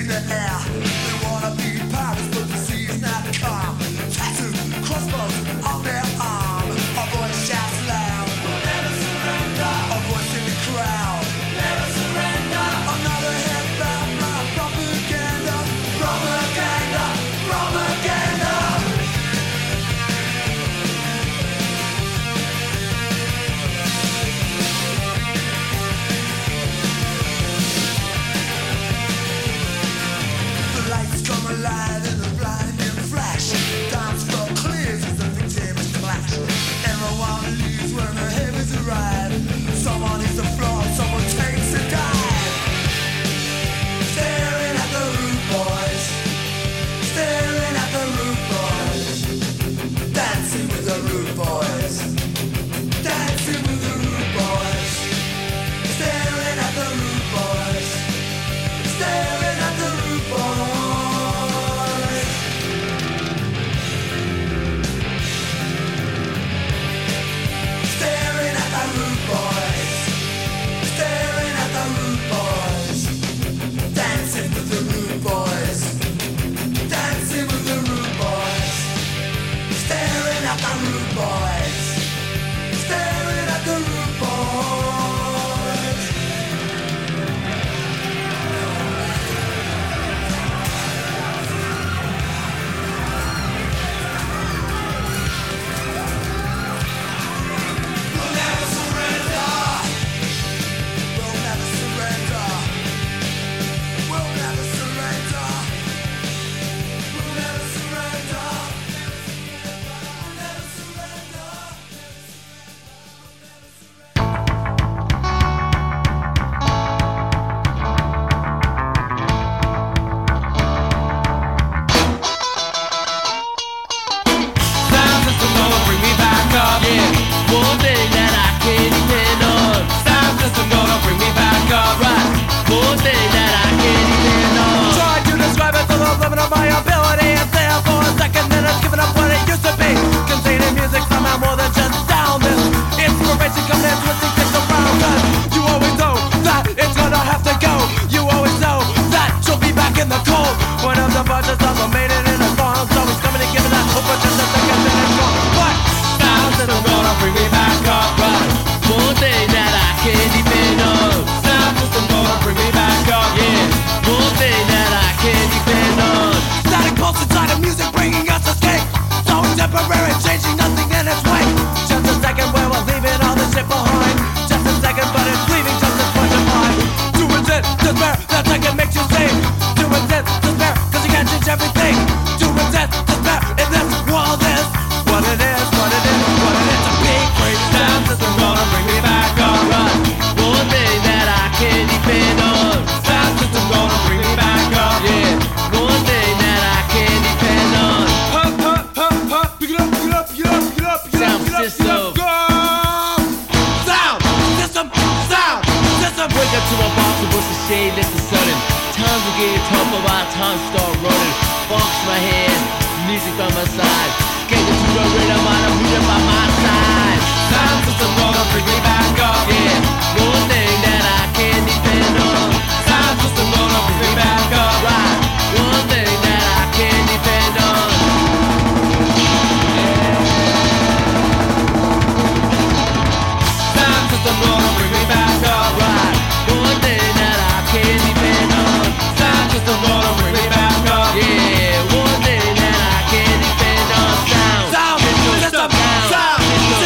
Sound system,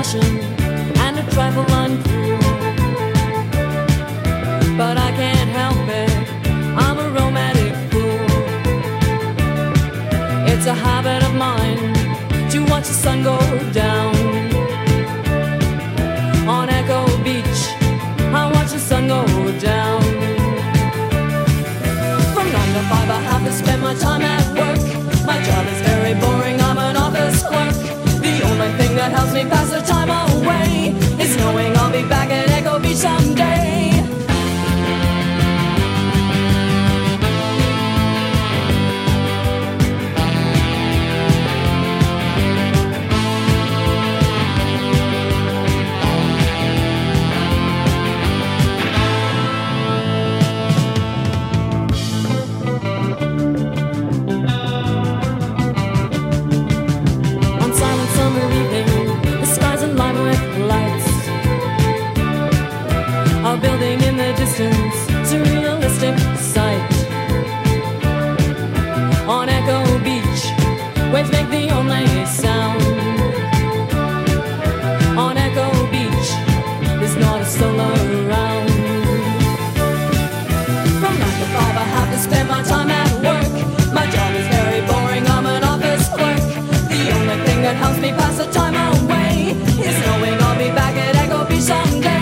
passion and a trifle uncool. But I can't help it, I'm a romantic fool. It's a habit of mine to watch the sun go down. On Echo Beach, I watch the sun go down. From 9 to 5 I have to spend my time at work. My job is very boring, I'm an office clerk. The only thing that helps me pass the time away is knowing I'll be back at Echo Beach someday. Building in the distance, surrealistic sight. On Echo Beach, waves make the only sound. On Echo Beach, there's not a soul around. From 9 to 5 I have to spend my time at work. My job is very boring, I'm an office clerk. The only thing that helps me pass the time away is knowing I'll be back at Echo Beach someday.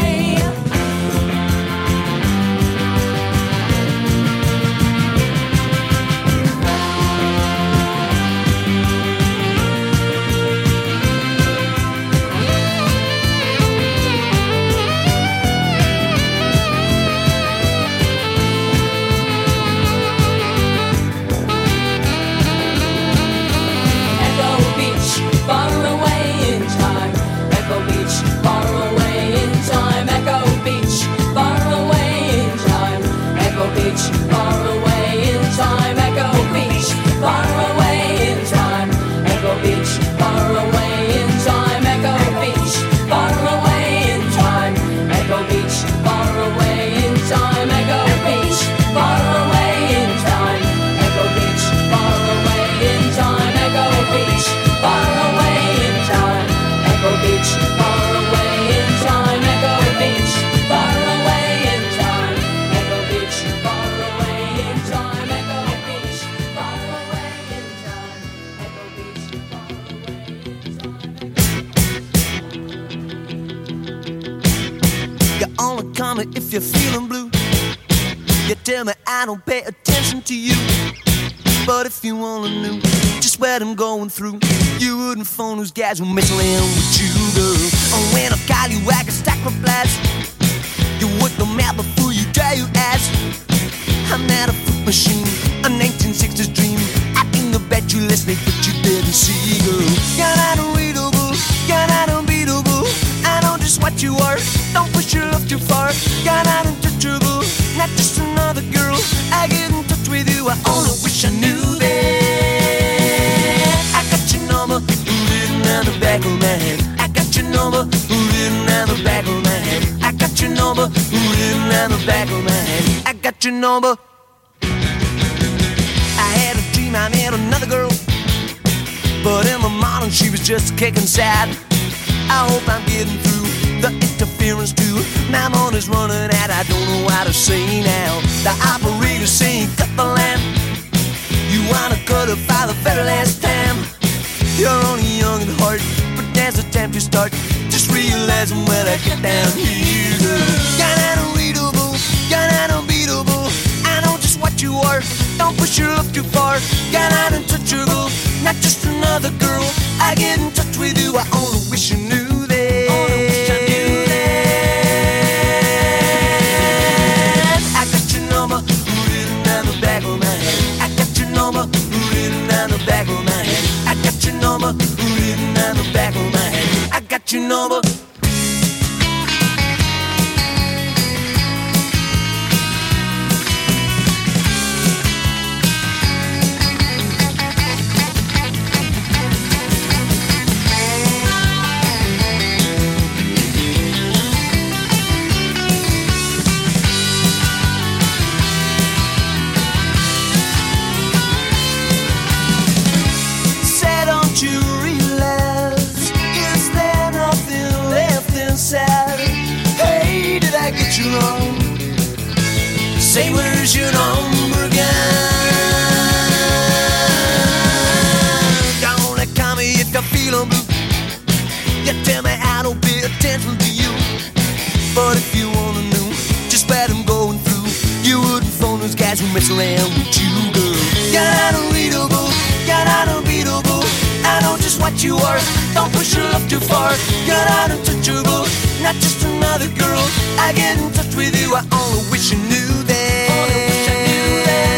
If you're feeling blue, you tell me I don't pay attention to you. But if you only knew just what I'm going through, you wouldn't phone those guys who mess around with you, girl. Oh, when I call you, I can stack replies. You work the map before you dry your ass. I'm not a fruit machine, a 1960s dream. I think about you last night, but you didn't see, girl. You're not unreadable, you're not unbeatable. I know just what you are, don't push your love too far. You're not untouchable, not just another girl. I get in touch with you, I only wish I knew that. I got your number, written on the back of my head. I got your number, written on the back of my head. I got your number, written on the back of my head. I got your number. I had a dream I met another girl, but in the morning she was just kicking sad. I hope I'm getting through the interference too. My money's running out, I don't know what to say now. The operator's saying cut the lamp. You wanna cut it for the very last time. You're only young at heart, but there's a time to start. Just realizing when I get down here, girl. You're not unreadable, you're not unbeatable. I know just what you are, don't push your love too far. You're not untouchable, not just another girl. I get in touch with you, I only wish you knew that. Only wish I knew that. I got your number written on the back of my head. I got your number written on the back of my head. I got your number written on the back of my head. I got your number. Say, don't you realize, is there nothing wrong. Say where's your number gun? Gonna call me if you're feeling blue. You tell me I don't pay attention to you. But if you wanna know just what I'm going through, you wouldn't phone those guys who mess around with you, girl. You're unreadable, you're unbeatable. I know just what you are. Don't push your love too far. You're not untouchable, not just another girl. I get in touch with you. I only wish you knew that. Only wish I knew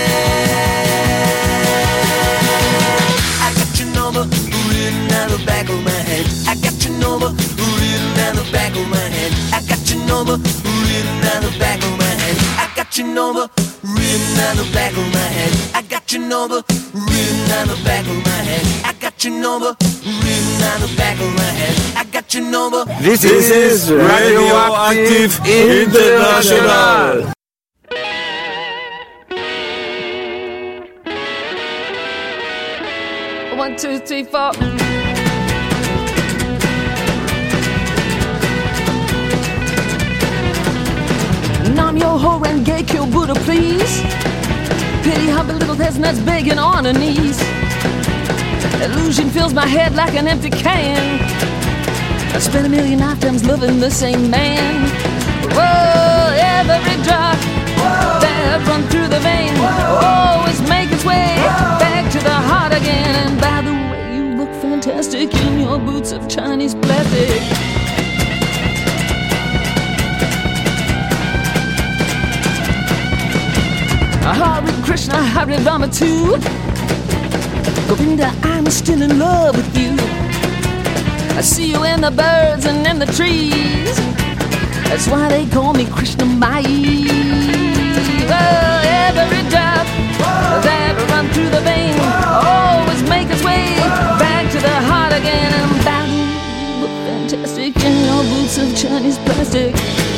that. I got your number written on the back of my head. I got your number written on the back of my head. I got your number written on the back of my head. I got your number written on the back of my head. I got your number written on the back of my head. I got your number written on the back of my head. I got your number. This is Radioactive International. One, two, three, four. Nam yo ho and gay kill Buddha, please. Pity hubby little peasant that's begging on her knees. Illusion fills my head like an empty can. I spent a million lifetimes loving the same man. Whoa, every drop that run through the vein always make its way back to the heart again. And by the way, you look fantastic in your boots of Chinese plastic. Hare Krishna, Hare Rama too. Govinda, I'm still in love with you. I see you in the birds and in the trees. That's why they call me Krishna Mai. Oh, every drop that run through the vein always make its way back to the heart again. And by the way, you look fantastic in your boots of Chinese plastic.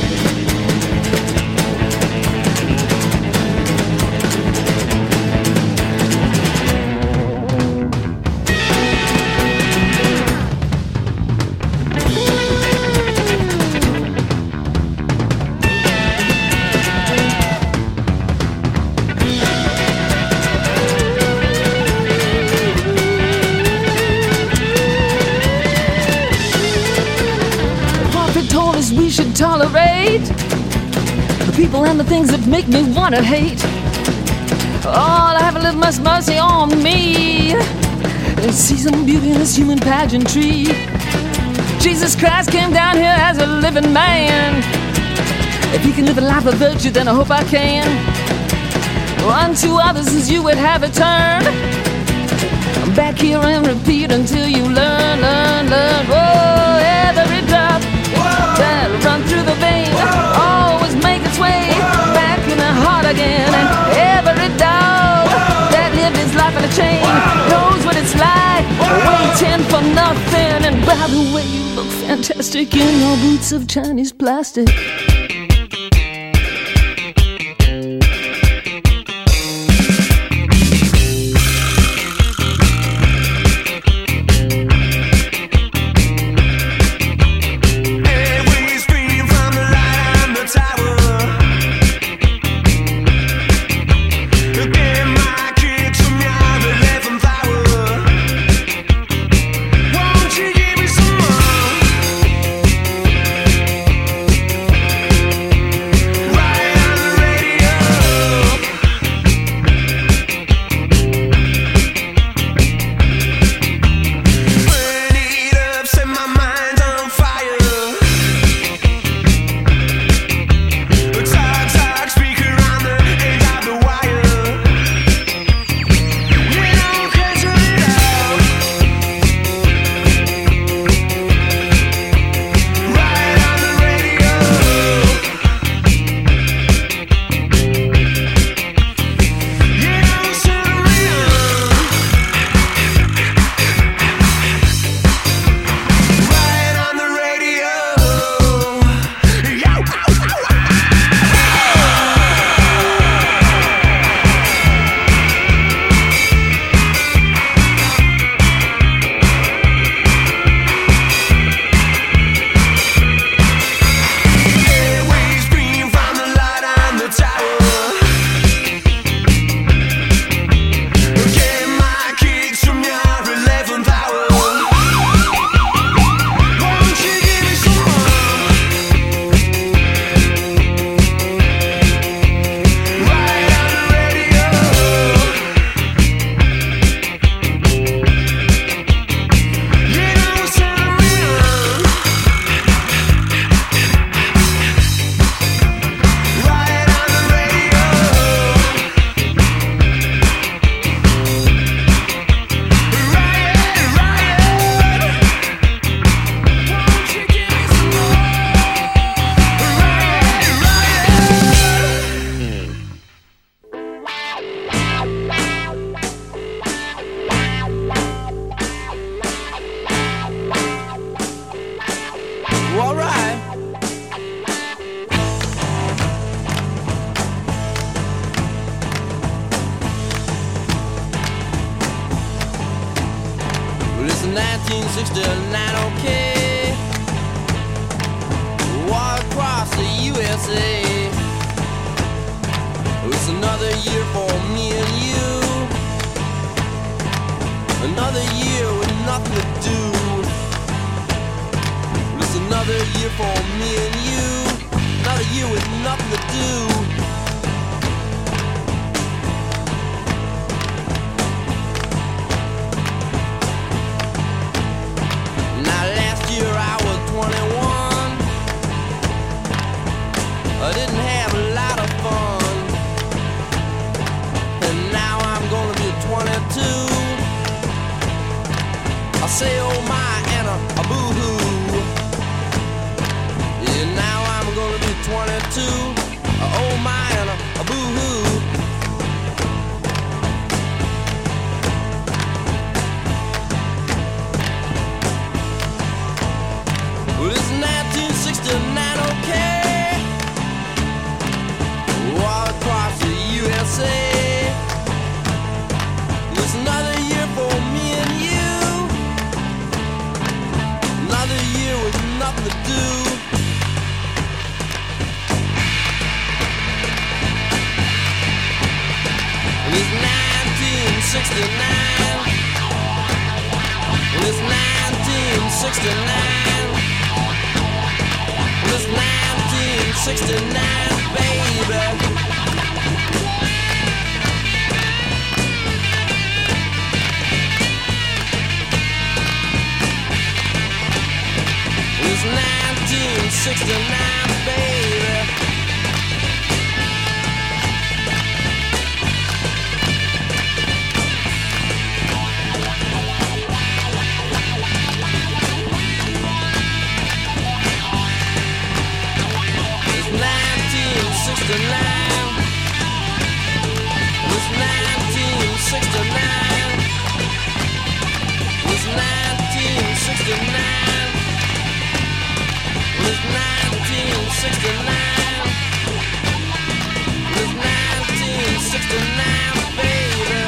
Tolerate the people and the things that make me wanna hate. Oh, have a little mercy on me and see some beauty in this human pageantry. Jesus Christ came down here as a living man. If he can live a life of virtue, then I hope I can. Unto others as you would have it turned. I'm back here and repeat until you learn. Whoa, every drop that'll run through the vein always make its way back in the heart again. And every dog that lived his life in a chain knows what it's like waiting for nothing. And by the way, you look fantastic in your boots of Chinese plastic. 1969, okay. War across the USA. It's another year for me and you. Another year with nothing to do. It's another year for me and you. Another year with nothing to do. Now last year I was 21. I didn't have a lot of fun. And now I'm gonna be 22. I say oh my and a boo-hoo. Yeah, now I'm gonna be 22. Oh my and a boo-hoo. Well, it's 1969, okay. All across the USA. It's another year for me and you. Another year with nothing to do. And it's 1969. And it's 1969. And it's 1969, baby. It's 1969, baby. It's 1969. It's 1969. It's 1969. It's 1969. It's 1969, baby.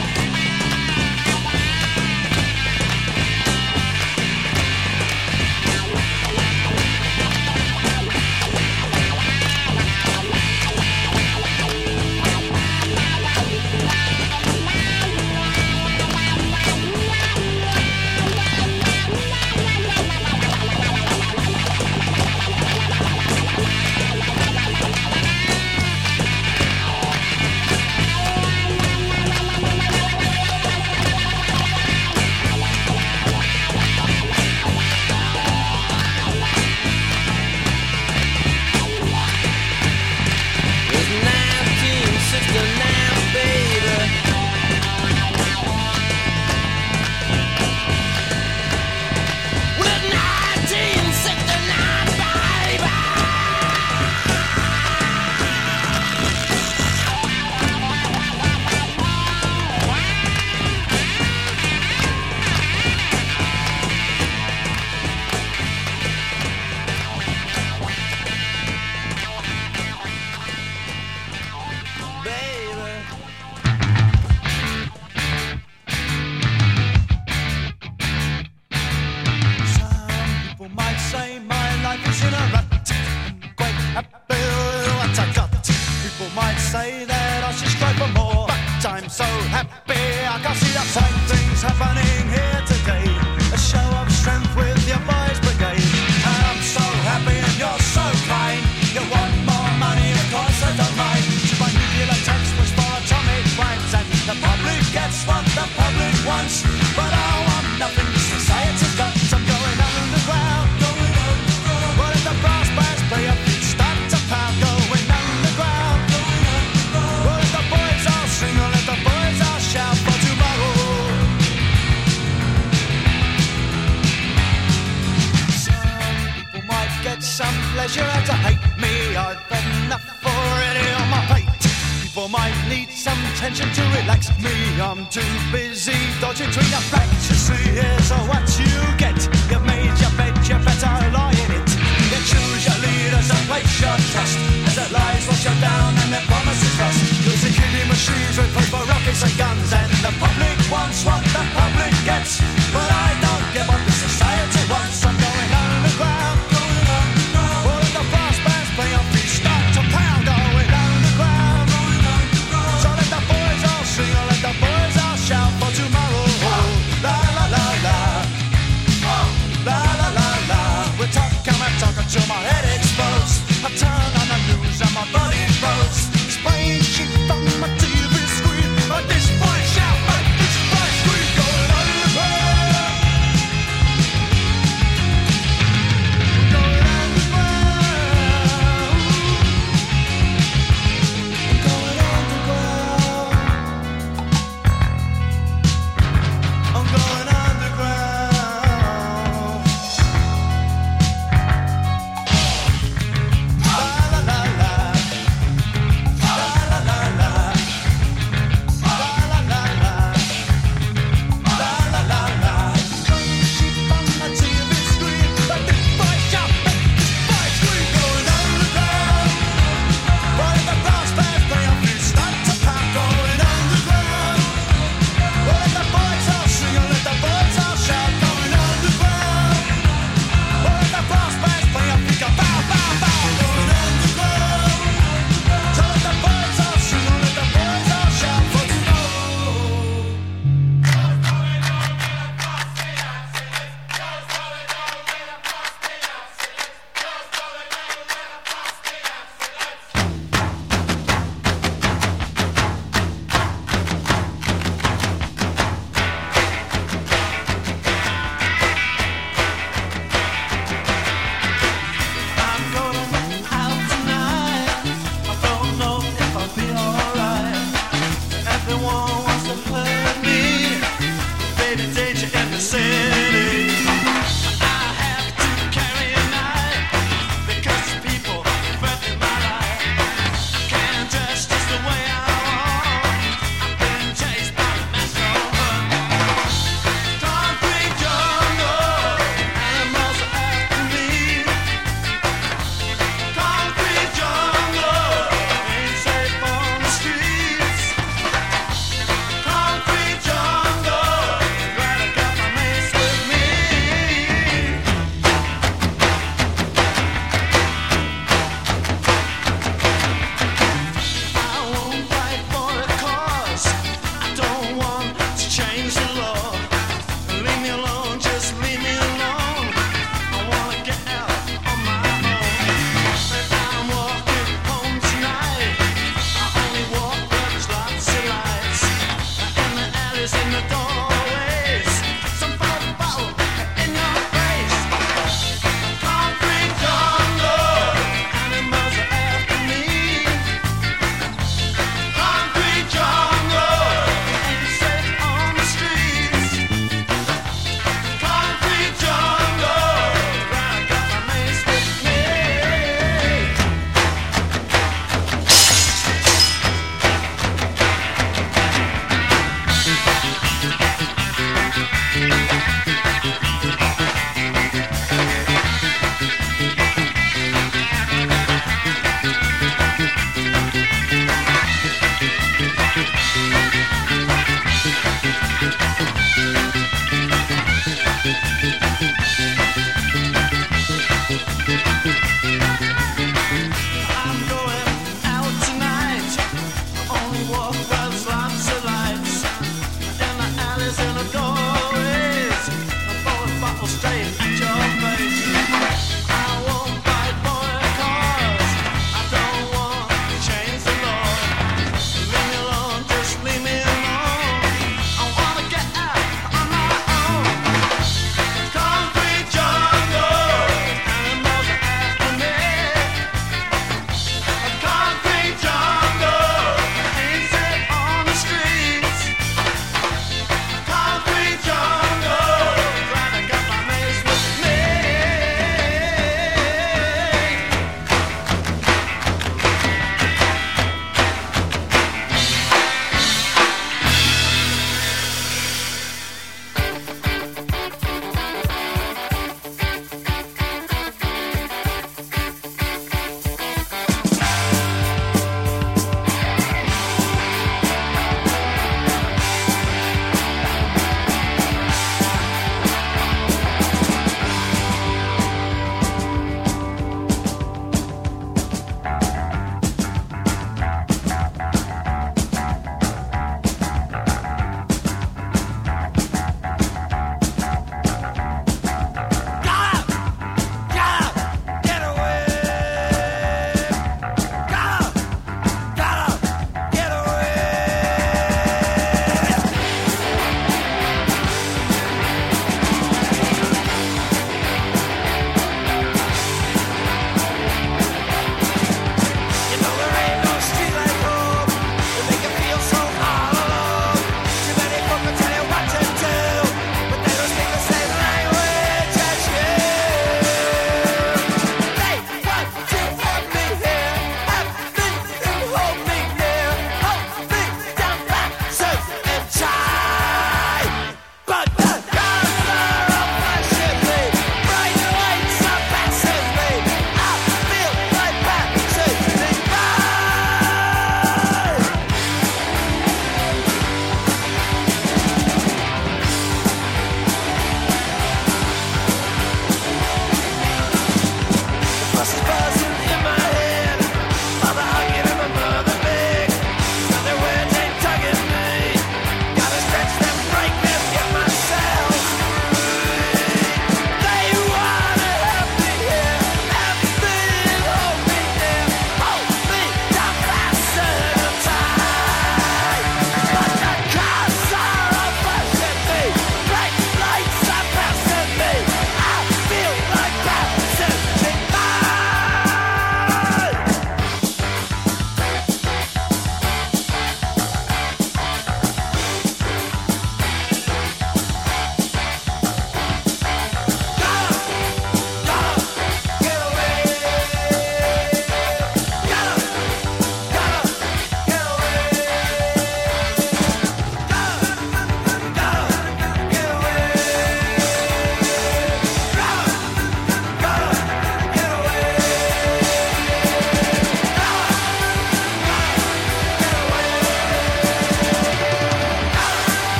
rockets and guns, and the public wants what the public gets. But I don't give up the society.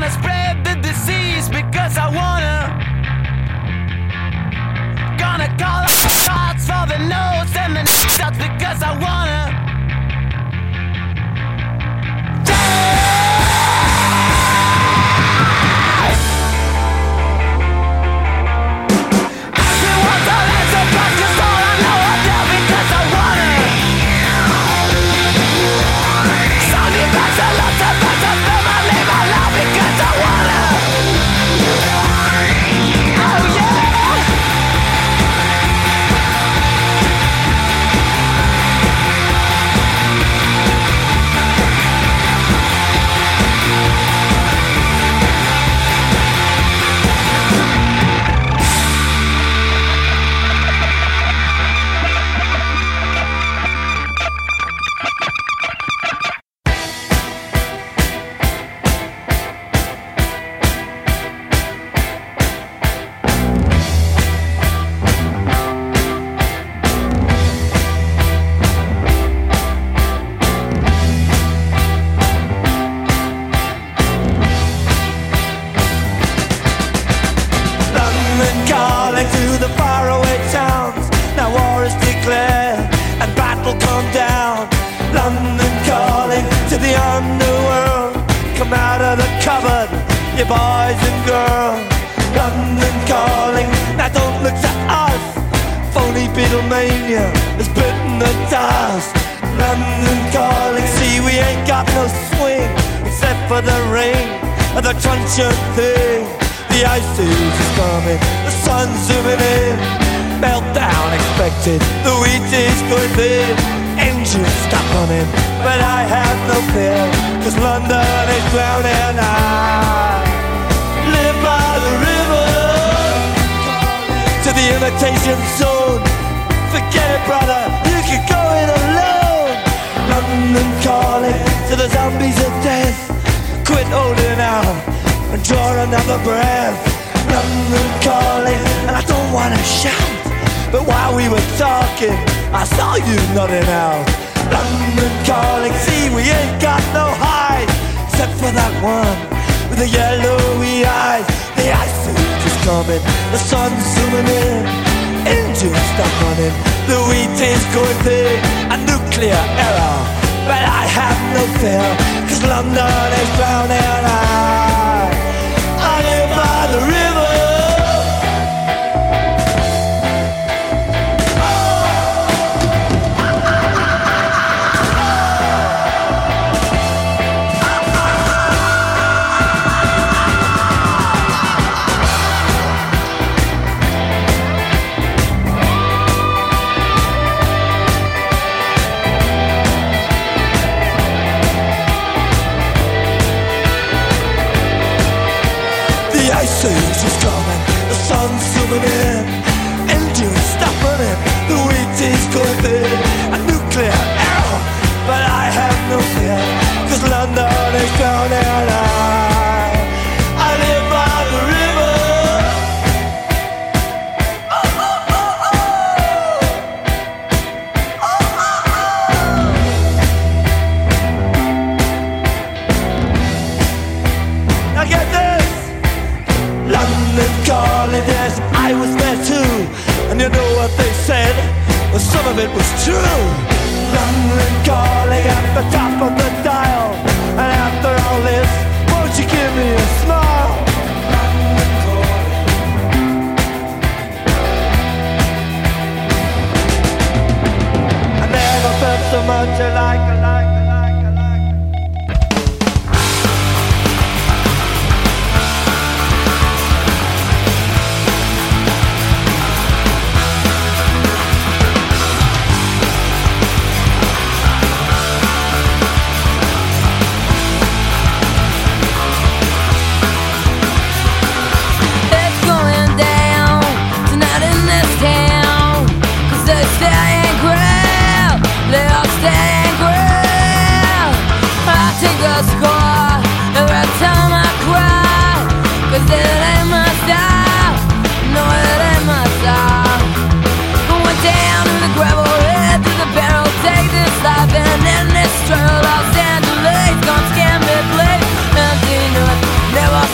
Gonna spread the disease because I wanna. Gonna call up the shots for the nose and the shots because I wanna. Los Angeles, gone scam me, play. Empty north, never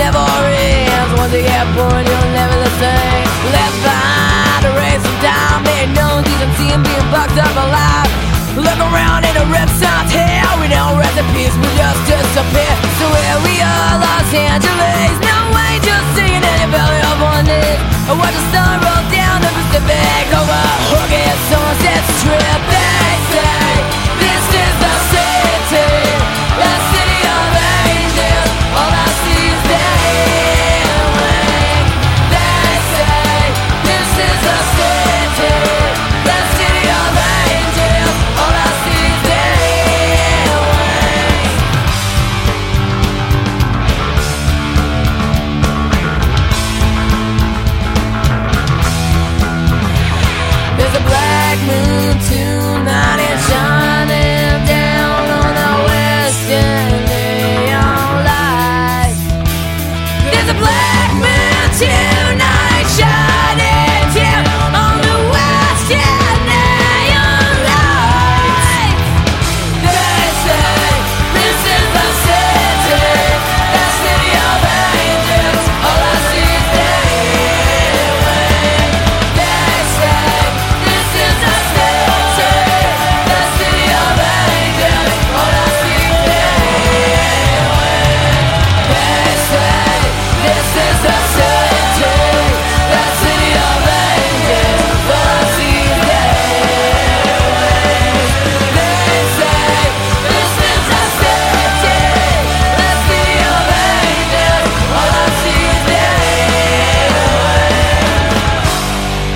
never ends. Once you get born, you'll never the same. Left behind a race of time, made known decency and being bucked up alive. Look around in a renaissance here. We don't rest in peace, we just disappear. So here we are, Los Angeles. No way, just singing in your belly of one knee. I watch the sun roll down the Pacific over Hookah Sunset Strip. They say this is the city of angels. All I see is day and rain. They say this is the city of angels. All I see is day and rain. There's a black moon tonight, it's shining down on the western neon light. There's a black moon tonight, shining down on the western neon light. They say this is the city of angels. All I see is day and rain. They say this is the city of angels. All I see is day and rain. They say this is the city of angels. All I see is day and rain. They say this is the city of angels. All I see is day and rain.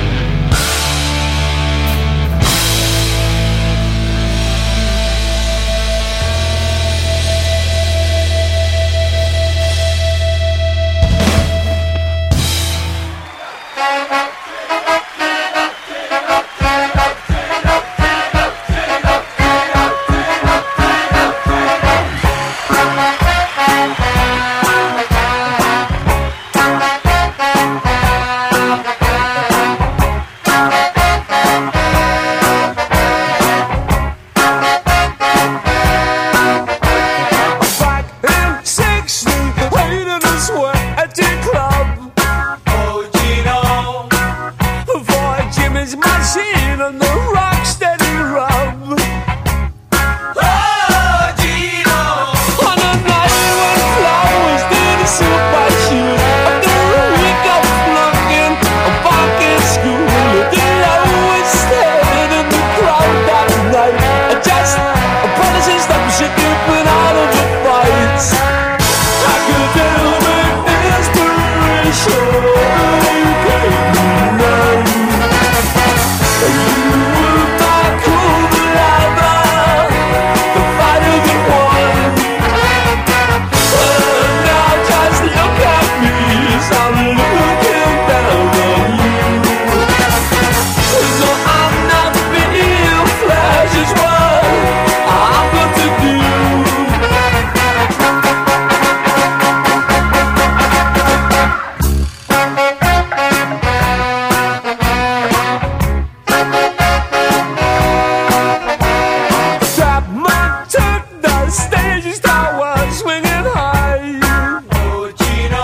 Back in 60, waiting to sweat at the club. Oh, Gino. For Jimmy's machine and the rock steady rub. Oh, Gino. On a night when flowers did a super shoot. After a week of flunking, back in school, the lowest head in the crowd that night. Just apprentices that was keeping out of the fights. I could tell with inspiration you gave me none. You were my cool lover, the fighter that won. But now just look at me as I'm looking down on you. No, I'm not being flash is what I've got to do. That man took the stage's tower swinging high. Oh, Gino.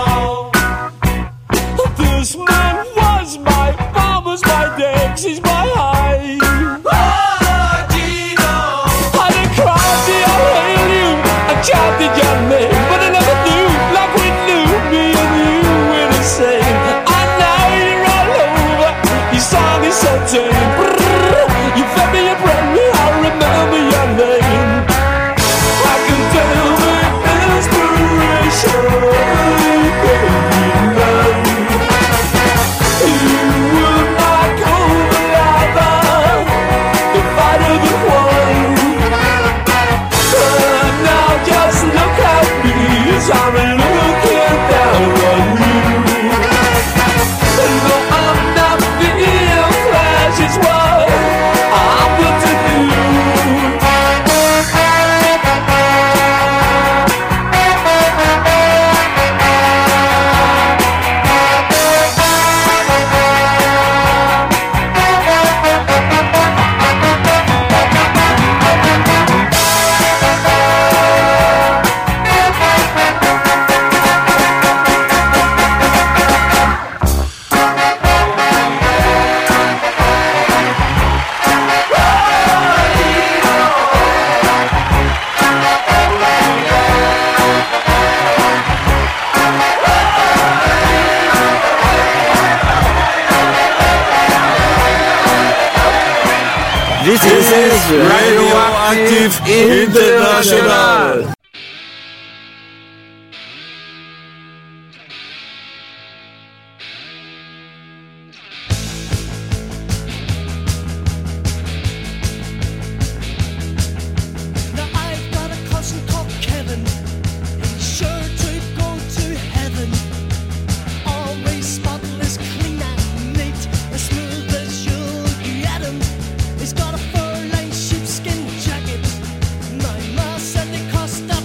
This man was my farmer's, my Dex, he's my high. Oh, Gino. I done cried to your hail you, I chanted your name, but I never knew, like we knew, me and you were the same. I know you're all over, your song is so tame. You fed me, you brought me, I remember your name. I can tell with inspiration you gave me none. You were my cold lover, the fighter that won. But now just look at me as I'm looking down on you. No, I'm not being flash, it's what I'm This is Radioactive International. He's got a fur-lined sheepskin jacket. My ma said they cost a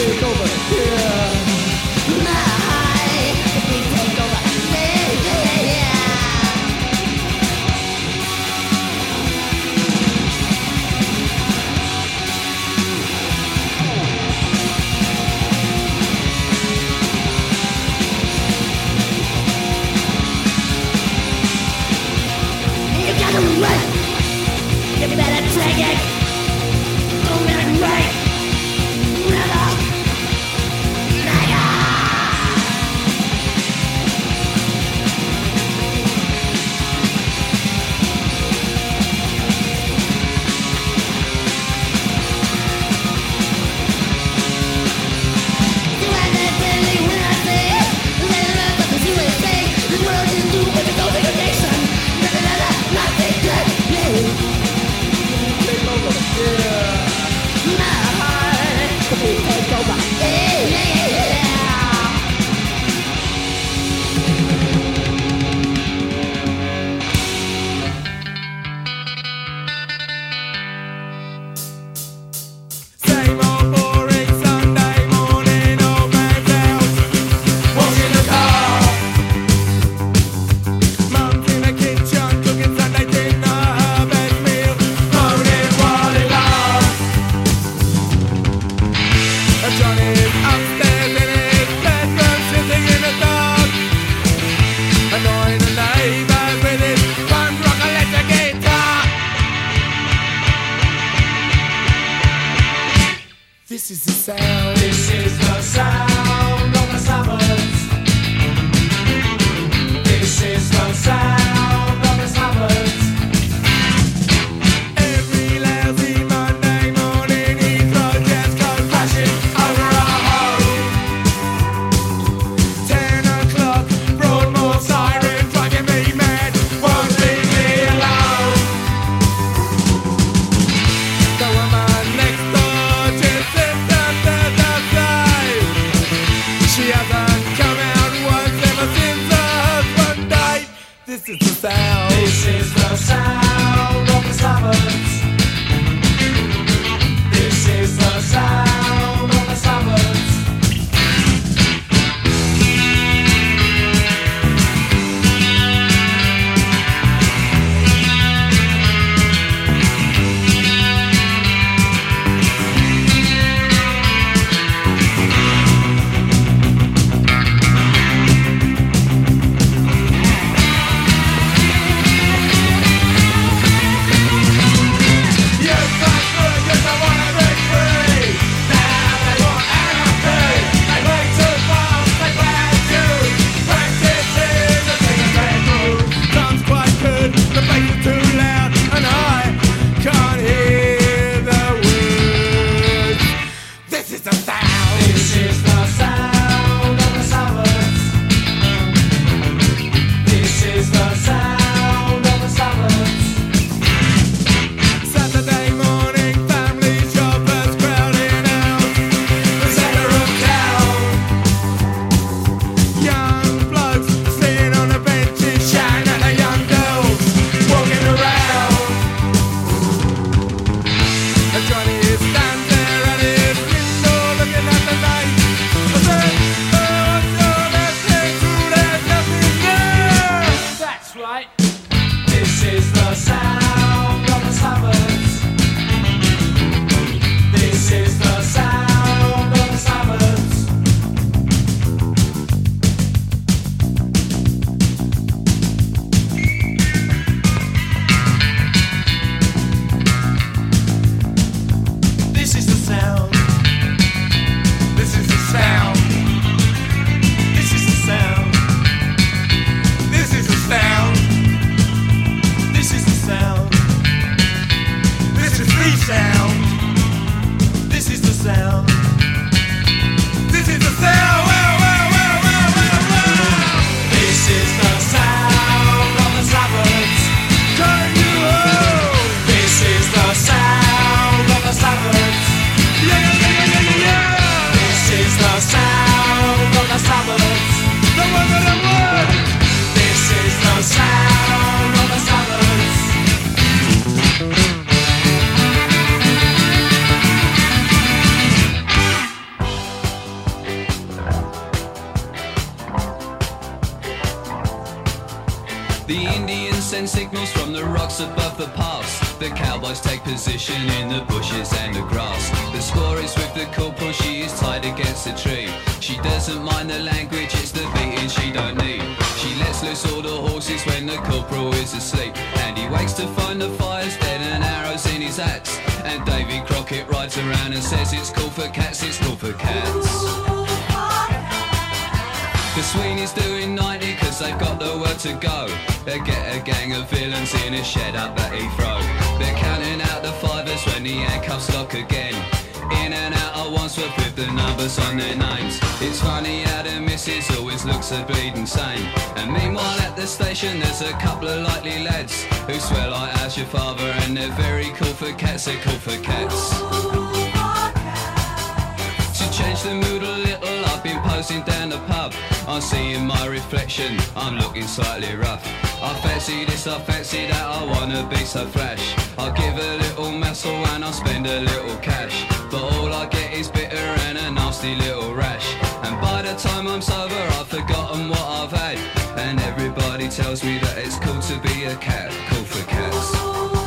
take over. Yeah. You better take it. Don't let it break. Never. You have that feeling when I say it. Let it up, but you will say this world didn't do what it's over your nation. Not take that. Take over. Yeah. My heart could be take over. Yeah. Same old boring Sunday morning, old man's house. Washing the car. Mum's in the kitchen cooking Sunday dinner, her best meal, moaning while it lasts. Johnny's upstairs in his bedroom, sitting in the dark, annoying the neighbours with his punk rock electric guitar. This is the sound. This is the sound of the suburbs. This is the sound of the suburbs. Every lousy Monday morning, Heathrow jets go crashing over our home. 10 o'clock, Broadmoor siren driving me mad, won't leave me alone. The woman next door just sits under the side. She hasn't come out once ever since her husband died. This is the sound. This is the sound of the suburbs. This is the sound of the suburbs. The Indians send signals from the rocks above the pass. The cowboys take position in the bushes and the grass. The score is with the corporal, she is tied against a tree. She doesn't mind the language, it's the beating she don't need. She lets loose all the horses when the corporal is asleep. And he wakes to find the fire's dead and arrows in his axe. And Davy Crockett rides around and says it's cool for cats, it's cool for cats. The Sweeney's doing 90 cause they've got the word to go. They get a gang of villains in a shed up at Heathrow. They're counting out the fivers when the handcuffs lock again. In and out of Wandsworth with the numbers on their names. It's funny how the missus always looks a bleeding sane. And meanwhile at the station there's a couple of likely lads who swear like how's your father, and they're very cool for cats, they're cool for cats. To change the mood a little, I've been posing down the pub. I'm seeing my reflection, I'm looking slightly rough. I fancy this, I fancy that, I wanna be so flash. I'll give a little muscle and I'll spend a little cash. But all I get is bitter and a nasty little rash. And by the time I'm sober I've forgotten what I've had. And everybody tells me that it's cool to be a cat, cool for cats.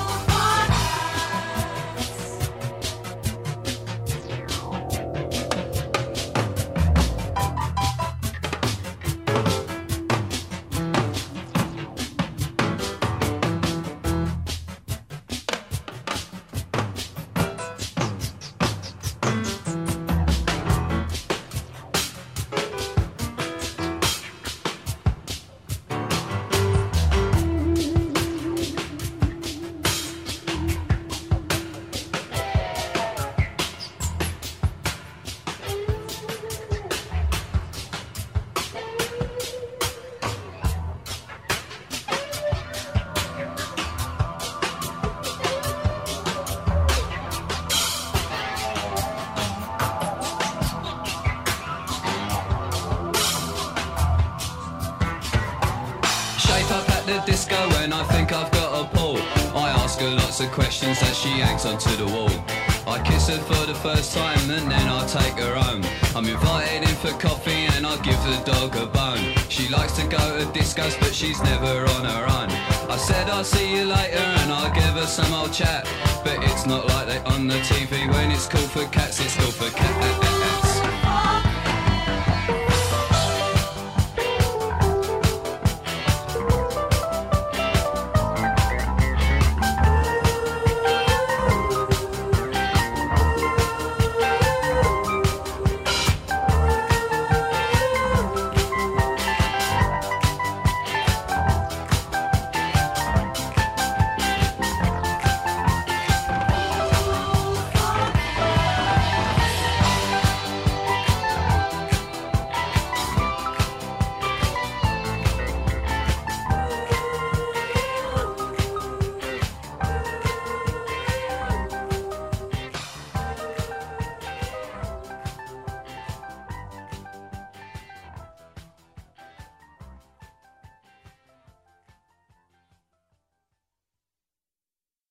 Disco when I think I've got a pull. I ask her lots of questions as she hangs onto the wall. I kiss her for the first time and then I take her home. I'm invited in for coffee and I give the dog a bone. She likes to go to discos but she's never on her own. I said I'll see you later and I'll give her some old chat. But it's not like they on the TV. When it's cool for cats, it's cool for cats.